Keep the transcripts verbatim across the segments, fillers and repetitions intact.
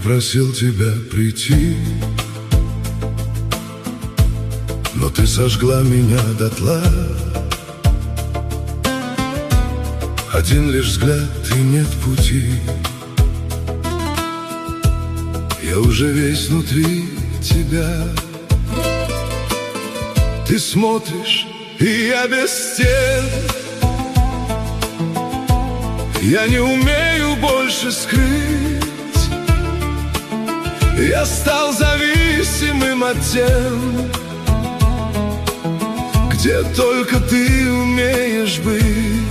просил тебя прийти, но ты сожгла меня дотла. Один лишь взгляд и нет пути. Я уже весь внутри тебя. Ты смотришь, и я без стен. Я не умею больше скрыть. Я стал зависимым от тем, где только ты умеешь быть.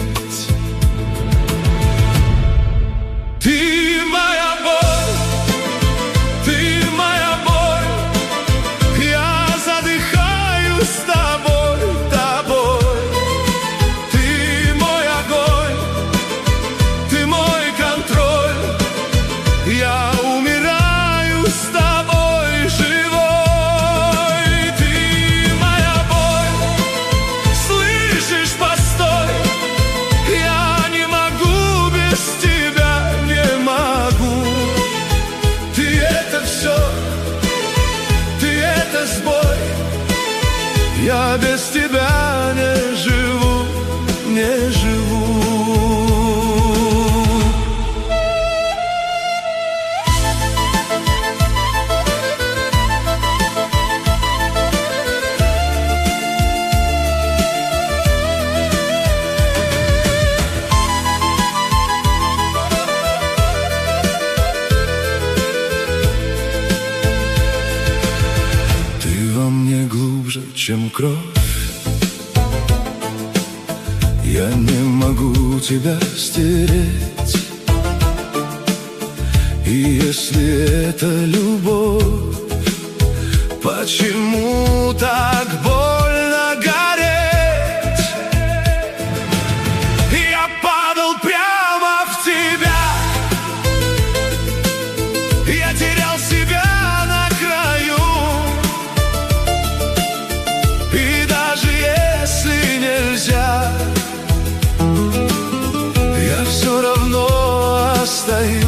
Ты моя боль, ты моя боль. Я задыхаюсь с тобой, тобой. Ты мой огонь, ты мой контроль. Я умираю с тобой живой. Ты моя боль, слышишь, постой. Я не могу без тебя, не могу. Ты это все, ты это сбой. Я без тебя не живу, не живу. Ты во мне глубже, чем кровь. Я не могу тебя стереть. И если это любовь, почему так больно гореть? Я падал прямо в тебя. Я терял себя на краю. И даже если нельзя, я все равно остаюсь.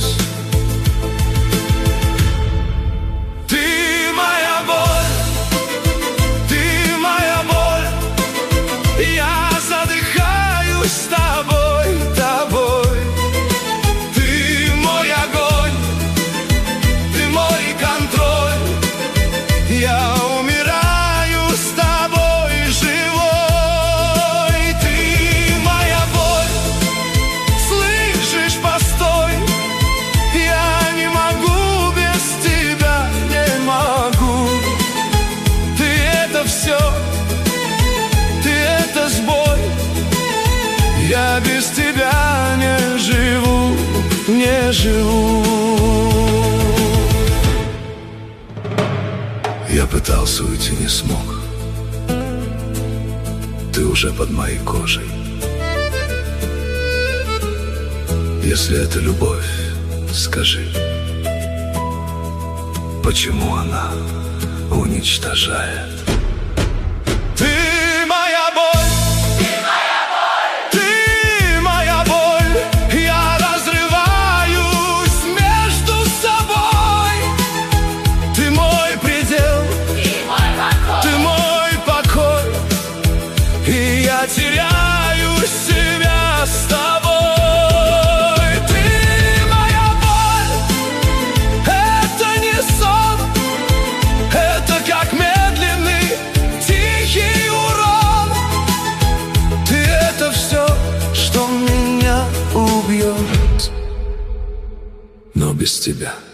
Ты моя боль, ты моя боль. Я задыхаюсь с тобой, тобой. Ты мой огонь, ты мой контроль. Я умираю с тобой живой. Ты моя боль, слышишь, постой. Я не могу без тебя, не могу. Ты это все, ты это сбой. Я без тебя не живу, не живу. Я пытался уйти, не смог. Ты уже под моей кожей. Если это любовь, скажи, почему она уничтожает? Ты моя боль, ты моя боль. Я разрываюсь между собой. Ты мой предел, ты мой покой. И я теряю себя с тобой. Ты моя боль, это не сон. Это как медленный, тихий урон. Ты это все, что меня убьет. Но без тебя